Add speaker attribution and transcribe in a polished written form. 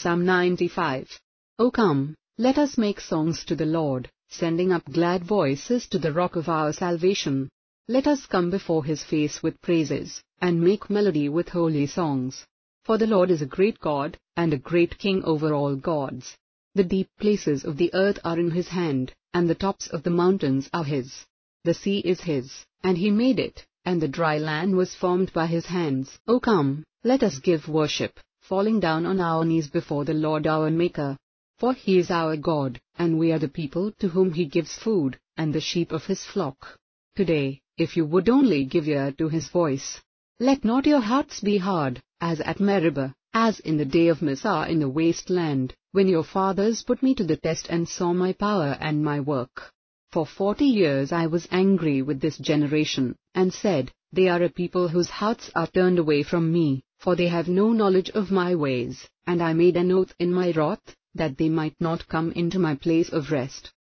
Speaker 1: Psalm 95. O come, let us make songs to the Lord, sending up glad voices to the rock of our salvation. Let us come before his face with praises, and make melody with holy songs. For the Lord is a great God, and a great King over all gods. The deep places of the earth are in his hand, and the tops of the mountains are his. The sea is his, and he made it, and the dry land was formed by his hands. O come, let us give worship, falling down on our knees before the Lord our Maker. For he is our God, and we are the people to whom he gives food, and the sheep of his flock. Today, if you would only give ear to his voice. Let not your hearts be hard, as at Meribah, as in the day of Massah in the waste land, when your fathers put me to the test and saw my power and my work. For 40 years I was angry with this generation, and said, They are a people whose hearts are turned away from me, for they have no knowledge of my ways, and I made an oath in my wrath, that they might not come into my place of rest.